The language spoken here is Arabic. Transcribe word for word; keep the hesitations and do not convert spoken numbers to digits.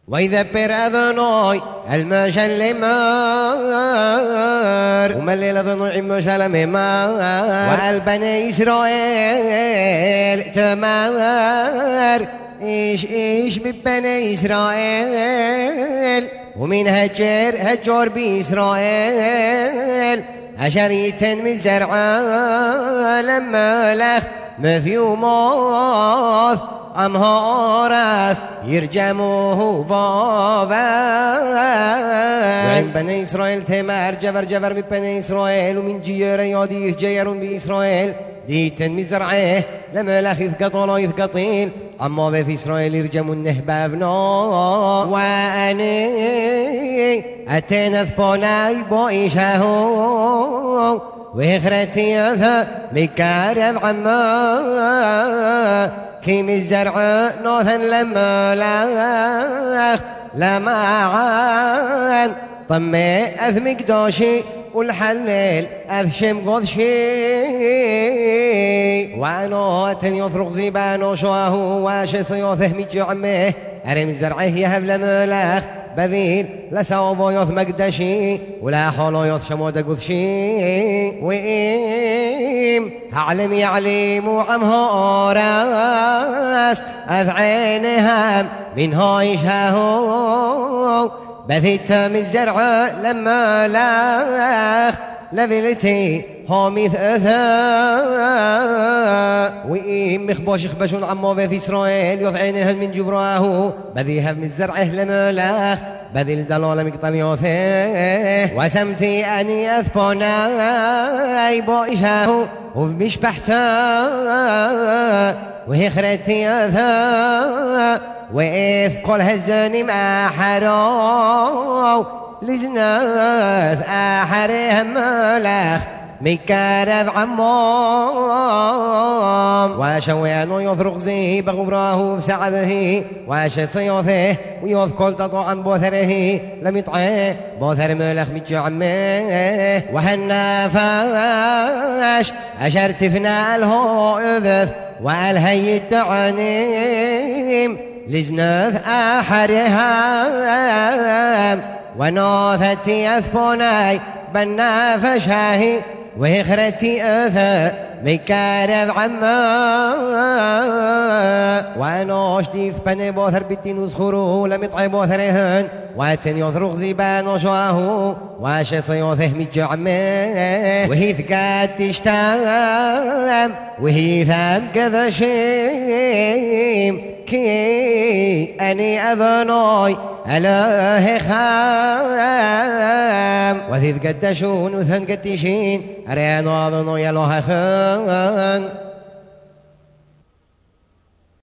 ويذبر أذنوي المشلمار وملل أذنوي المشلمار وقال بني إسرائيل تمار إيش إيش ببني إسرائيل ومن هجر هجر بإسرائيل عشرية من زرعة لما لخ مثيوموث أم هورس يرجموه فوفا وعن بني إسرائيل تمار جبر جبر من بني إسرائيل ومن جير يوديه جير بإسرائيل ديتن من زرعه لما لخ يثقطون يثقطين أما بيت إسرائيل يرجموا النهبة بنو وأني أتينا ثبوناي بوئيشاهو وإخرتي أذى مكارب عما كيم الزرع نوثا لما لاخ لما عان طمي أثمك دوشي والحليل أذشم قذشي وانو تن يثرق زيبانو شواه واشي صيوثه ميجي عميه أرم الزرعه يهب لملاخ بذيل لسوبو يوث مقدشي ولا حولو يوث شمود قذشي وإيم هعلم يعلم وعم هوراس أذعينهم من هايشهو بثيت من الزرع لما لاخ لبلتي هومي ثاثا وإيم مخبوش خبشون عمو بيت إسرائيل يضعينهم من جبراه بذيها من الزرع لما لاخ بذي الدلال مقتل يوثيه وسمتي أني أثبوناي بوئشه وبشبحتا وهي خريتي أثا وإذ كل هزني ما حرو لزناث أحرهم ملاخ مكارب عمام وشويانو يفرق زي بغبراه بسعده واشي صيوثه ويوث كل تطوعا بوثره لم يطعه بوثر ملخ مجي عمه وهالنافاش أشرتفنا الهو إبث والهي التعنيم لزناث أحرهم ونوثتي أثبوناي بنافشاهي وإخرتي أثى مكارب عما وانوش ديث بني بوثر بيتين وزخروه لم يطعي بوثرهن واتن يثرق زيبان وشواه واشي صيوثه مجي عمه وهي ثقات تشتام وهي ثام كذا شيم كي أني أذنوي ألاه خام وذي قدشون وثن قدشين أريانو أذنوي ألاه خام